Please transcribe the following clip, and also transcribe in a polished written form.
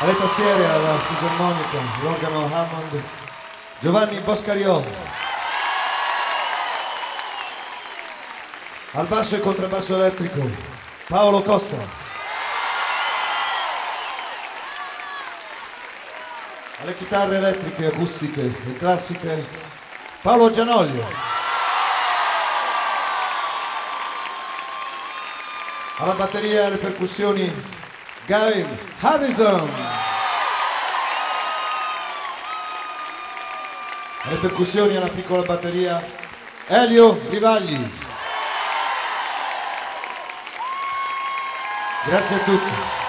Alle tastiere, alla fisarmonica, l'organo Hammond, Giovanni Boscariol. Al basso e contrabbasso elettrico, Paolo Costa. Alle chitarre elettriche, acustiche e classiche, Paolo Gianoglio. Alla batteria e alle percussioni, Gavin Harrison. Alle percussioni e alla piccola batteria, Elio Rivagli. Grazie a tutti.